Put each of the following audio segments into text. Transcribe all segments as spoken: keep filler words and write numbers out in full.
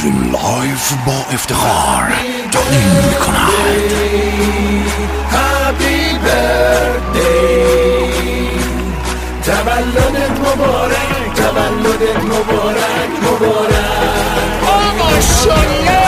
گرین لایف با افتخار تقدیم میکند هپی بردی، تولدت مبارک، تولدت مبارک مبارک. ماشاءالله.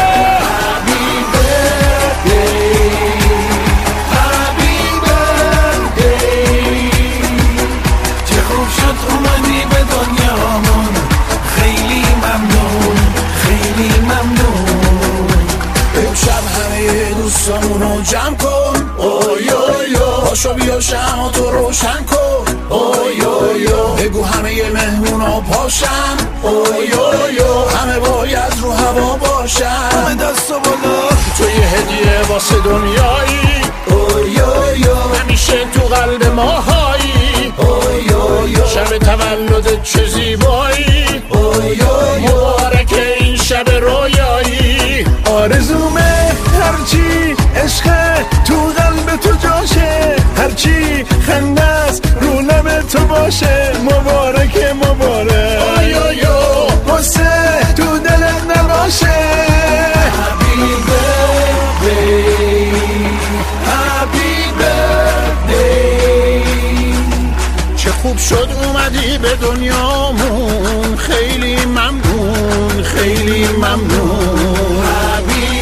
دوستامونو جمع کن، اوی اوی اوی، پاشو بیا شمع تو روشن کن، اوی اوی اوی، بگو همه مهمونا پاشن، اوی اوی اوی، همه باید رو هوا باشن. همه دستو بالا، تو یه هدیه واسه دنیایی، اوی اوی اوی، همیشه تو قلب ماهایی، اوی اوی اوی، شب تولدت چه زیبایی، اوی اوی، مبارک این شب رویایی. آرزومه هرچی عشق تو قلب تو جاشه، هرچی خنده است رو لب تو باشه، مبارک مبارک. آی آی آی، قصه تو دلت نباشه. Happy birthday، Happy birthday. چه خوب شد اومدی به دنیامون، خیلی ممنون خیلی ممنون. Happy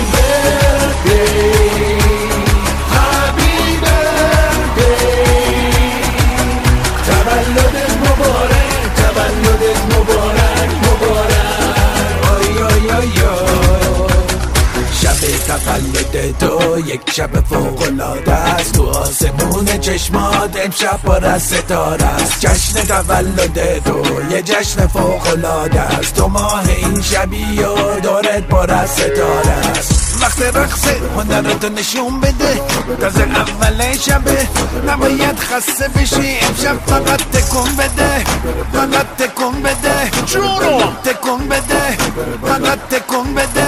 تولد تو یک شب فوق‌العاده است، تو آسمون چشمات امشب پر از ستاره است. جشن تولد تو یه جشن فوق‌العاده است، تو ماه این شبی و دورت پر از ستاره است. وقت رقص هنرتو نشون بده، تازه اول شبه نباید خسته بشی، امشب فقط تکون بده، فقط تکون بده جونو، تکون بده، فقط تکون بده.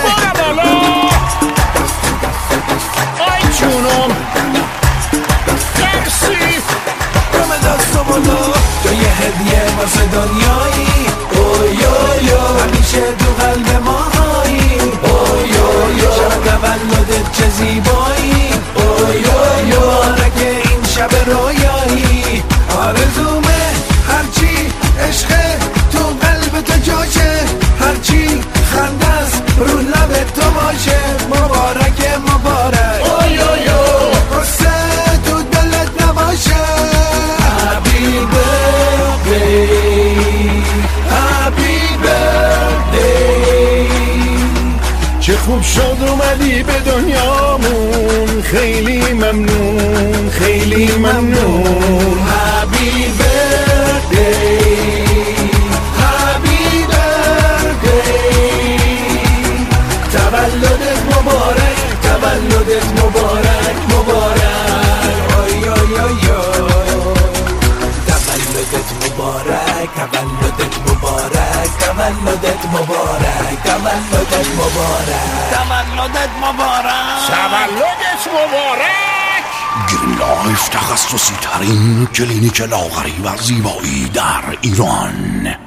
آی جونم مرسی. همه دستو بالا، تو یه هدیه واسه دنیایی، اوی اوی اوی، همیشه تو قلب ماهایی، اوی اوی اوی، شب تولدت چه زیبایی، اوی اوی اوی، مبارک این شب رویایی. آرزومه هرچی عشق تو قلب تو جاشه، هرچی خنده است رو لب تو باشه، مبارک مبارک. اوی اوی اوی، قصه تو دلت نباشه. Happy birthday، Happy birthday. چه خوب شد اومدی به دنیامون، خیلی ممنون خیلی ممنون. Happy birthday، Happy birthday. تولدت مبارک، تولدت مبارک مبارک. آی آی آی آی، تولدت مبارک، تولدت مبارک، تولدت مبارک، تولدت مبارک، تولدت مبارک، تولدت مبارک. گرین لایف تخصصی ترین کلینیک لاغری و زیبایی در ایران.